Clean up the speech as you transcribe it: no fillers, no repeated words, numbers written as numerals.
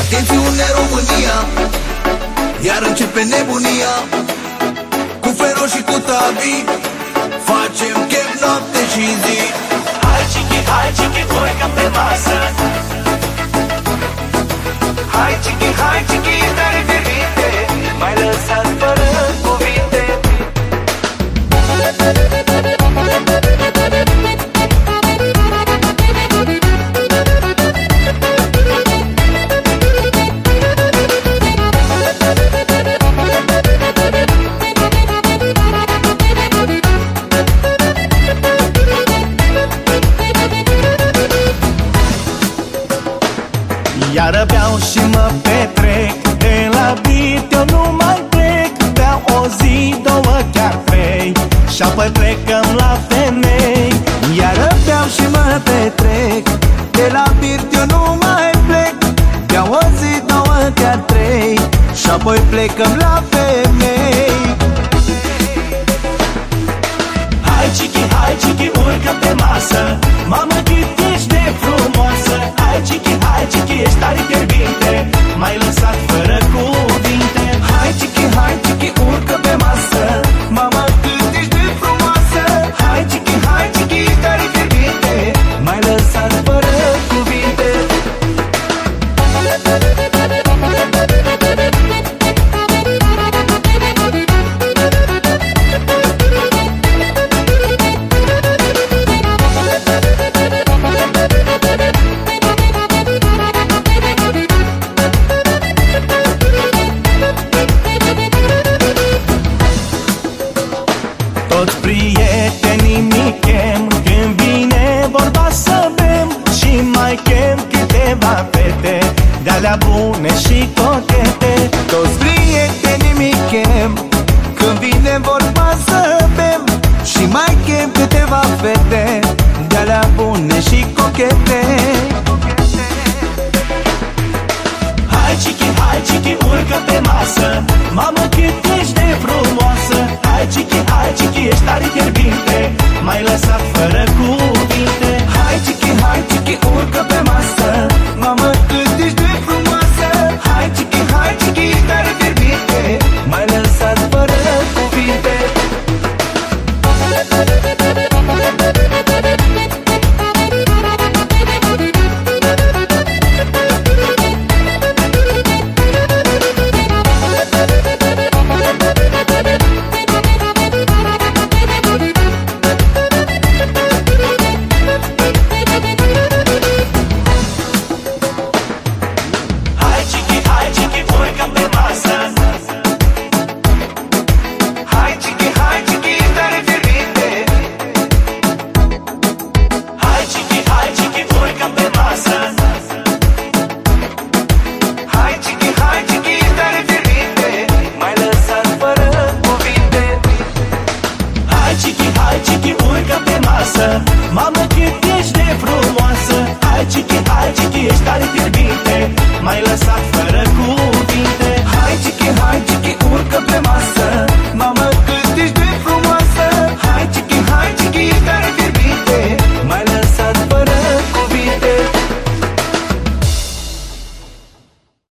Atențiune România, iar începe nebunia. Cu Fero și cu Tabi facem chef noapte și zi. Hai chichi, urcă pe masă. Hai chichi, tare fierbinte, mai lăsat fără cuvinte. Iară beau și mă petrec, de la beat eu nu mai plec. Beau o zi, două, chiar trei, și apoi plecăm la femei. Iară beau și mă petrec, de la beat eu nu mai plec. Beau o zi, două, chiar trei, și apoi plecăm la femei. Hai chichi, urcă pe masă. Mamă, cât ești de frumoasă. Hai chichi, ești tare fierbinte, m-ai lăsat fără cuvinte. Hai chichi, urcă pe masă. Mamă, cât ești de frumoasă. Hai chichi, tare fierbinte, m-ai lăsat fără cuvinte. Toți prietenii mi chem când vine vorba să bem, și mai chem câteva fete de-alea bune și cochete. Toți prietenii mi chem când vine vorba să bem, și mai chem câteva fete de-alea bune și cochete. Hai chichi, urcă pe masă. Mamă, cât ești de frumoasă. Hai chichi, ești tare fierbinte, m-ai lăsat fără cuvinte. Hai chichi, urcă pe masă. Mamă, cât ești de frumoasă. Hai chichi, tare fierbinte, m-ai lăsat fără cuvinte. Hai chichi, urcă pe masă. Hai chichi, tare fierbinte. Hai chichi, urcă pe masă. Hai chichi, tare fierbinte, m-ai lăsat fără cuvinte. Hai chichi, urcă pe masă. Mamă, cât ești de frumoasă. Hai chichi, ești tare fierbinte, m-ai lăsat fără cuvinte. Hai chichi, urcă pe masă.